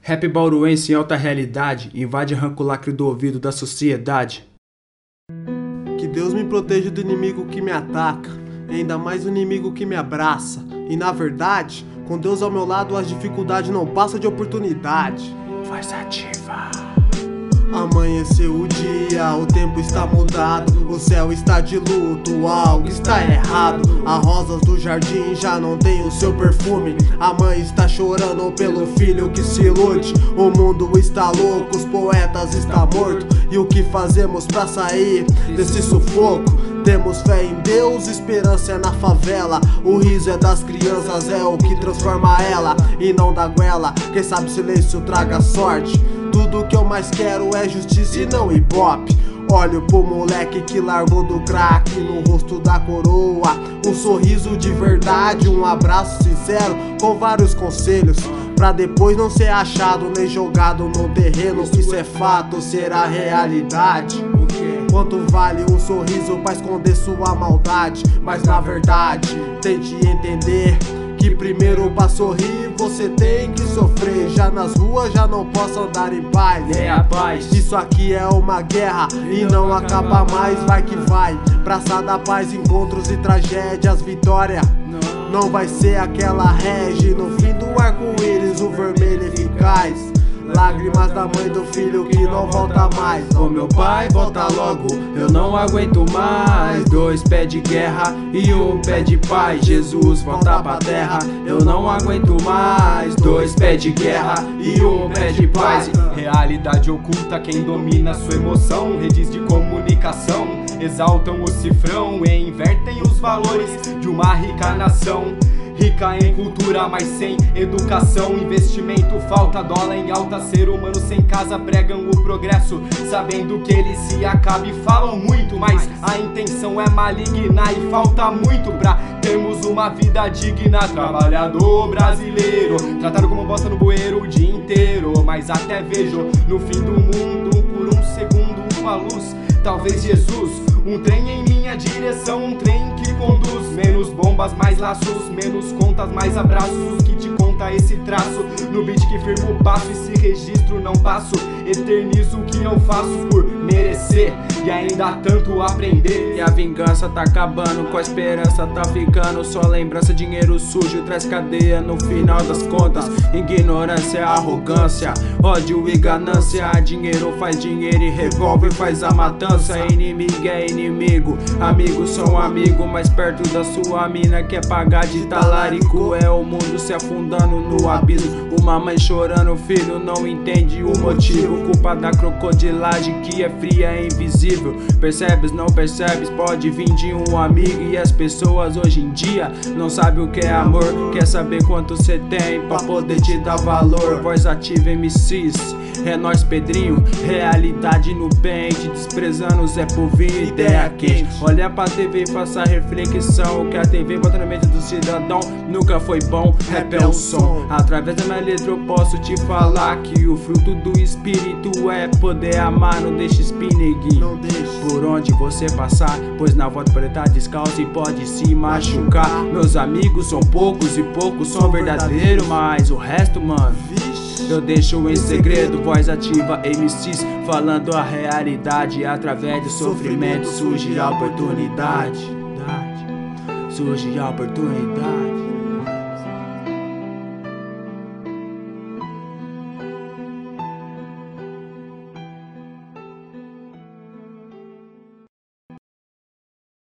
Rap bauruense em alta realidade invade e arranca o lacre do ouvido da sociedade. Que Deus me proteja do inimigo que me ataca, ainda mais o inimigo que me abraça. E na verdade, com Deus ao meu lado, as dificuldades não passam de oportunidade. Voz ativa. Amanheceu o dia, o tempo está mudado, o céu está de luto, algo está errado. As rosas do jardim já não têm o seu perfume, a mãe está chorando pelo filho que se ilude. O mundo está louco, os poetas estão mortos, e o que fazemos pra sair desse sufoco? Temos fé em Deus, esperança é na favela. O riso é das crianças, é o que transforma ela, e não da goela. Quem sabe silêncio traga sorte. Tudo que eu mais quero é justiça e não ibope. Olho pro moleque que largou do crack, no rosto da coroa um sorriso de verdade, um abraço sincero com vários conselhos, pra depois não ser achado nem jogado no terreno. Que isso é fato, será realidade. Quanto vale um sorriso pra esconder sua maldade? Mas na verdade, tente entender que primeiro pra sorrir você tem que sofrer. Já nas ruas já não posso andar em paz. É a paz. Isso aqui é uma guerra e não acaba mais, vai que vai. Praça da Paz, encontros e tragédias, vitória não vai ser aquela rege. No fim do arco-íris o vermelho eficaz. Lágrimas da mãe do filho que não volta mais. Ô meu pai, volta logo, eu não aguento mais. 2 pés de guerra e 1 pé de paz. Jesus, volta pra terra, eu não aguento mais. 2 pés de guerra e 1 pé de paz. Realidade oculta, quem domina sua emoção. Redes de comunicação exaltam o cifrão e invertem os valores de uma rica nação. Rica em cultura, mas sem educação. Investimento falta, dólar em alta. Ser humano sem casa pregam o progresso, sabendo que ele se acaba. E falam muito, mas a intenção é maligna. E falta muito pra termos uma vida digna. Trabalhador brasileiro, tratado como bosta no bueiro o dia inteiro. Mas até vejo no fim do mundo por um segundo uma luz. Talvez Jesus, um trem em minha direção, um trem que conduz. Menos bombas, mais laços, menos contas, mais abraços. O que te conta esse traço, no beat que firmo o passo. E se registro não passo, eternizo o que eu faço por merecer e ainda há tanto aprender. E a vingança tá acabando, com a esperança tá ficando só lembrança. Dinheiro sujo traz cadeia no final das contas. Ignorância, arrogância, ódio e ganância. Dinheiro faz dinheiro e revólver faz a matança. Inimigo é inimigo, amigos são amigos. Mais perto da sua mina quer pagar de talarico. É o mundo se afundando no abismo, uma mãe chorando, o filho não entende o motivo. Culpa da crocodilagem que é fria e invisível. Percebes, não percebes, pode vir de um amigo. E as pessoas hoje em dia não sabem o que é amor. Quer saber quanto cê tem pra poder te dar valor. Voz ativa MCs, é nós Pedrinho, realidade no pente. Desprezando Zé Povinho, ideia quente. Olha pra TV e faça reflexão. O que a TV bota na mente do cidadão nunca foi bom. Rap é o som, através da minha letra eu posso te falar que o fruto do espírito é poder amar. Não deixe espineguinho por onde você passar, pois na volta pode estar descalço e pode se machucar. Meus amigos são poucos e poucos são verdadeiros, mas o resto, mano, eu deixo em segredo. Voz ativa MCs, falando a realidade. Através do sofrimento surge a oportunidade. Surge a oportunidade.